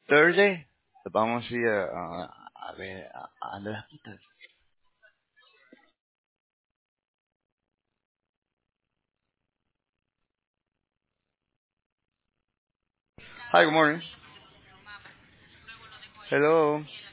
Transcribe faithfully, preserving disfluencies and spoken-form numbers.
Thursday. Vamos a ir a, a, a ver a, a las quitas. Hi, good morning. Hello.